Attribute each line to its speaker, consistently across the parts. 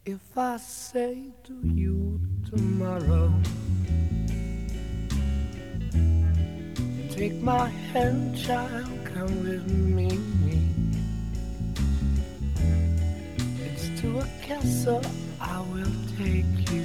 Speaker 1: If I say to you tomorrow, take my hand, child, come with me. It's to a castle I will take you,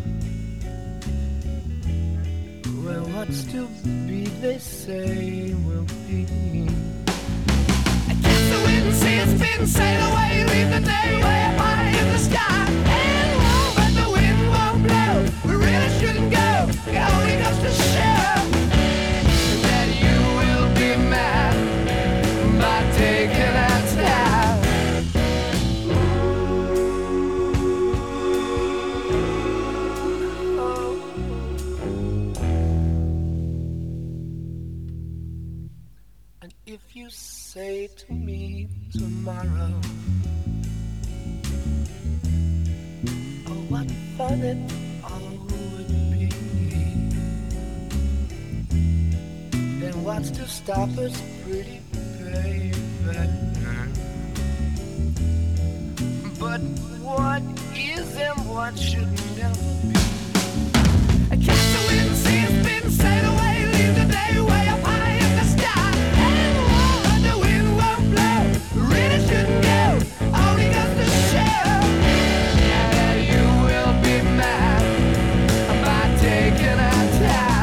Speaker 1: where what's to be, they say, will be.
Speaker 2: Against the wind and sea, it's been sail away, leave the day way up high in the sky. And warm, but the wind won't blow. We really shouldn't go. It only goes to show that you will be mad by taking that step.
Speaker 1: And if you say to me tomorrow, oh, what fun it all would be, then what's to stop us, pretty baby? But what is and what should never be?
Speaker 2: Against the wind and sea, it's been sail away, leave the day way up high in the sky. And warm, but the wind won't blow. We really shouldn't go. Only goes to show that you will be mad by taking our time.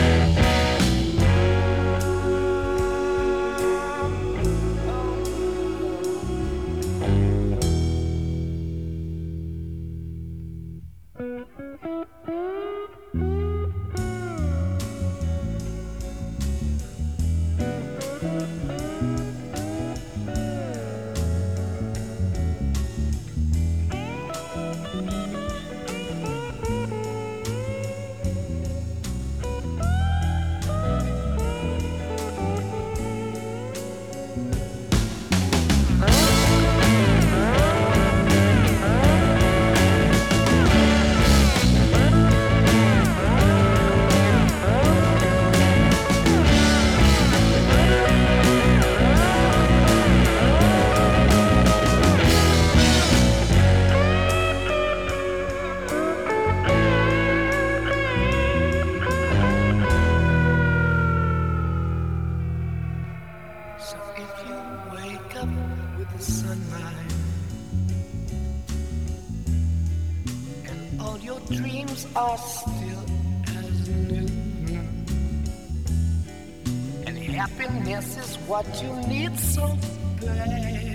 Speaker 1: So if you wake up with the sunrise and all your dreams are still as new, and happiness is what you need so bad,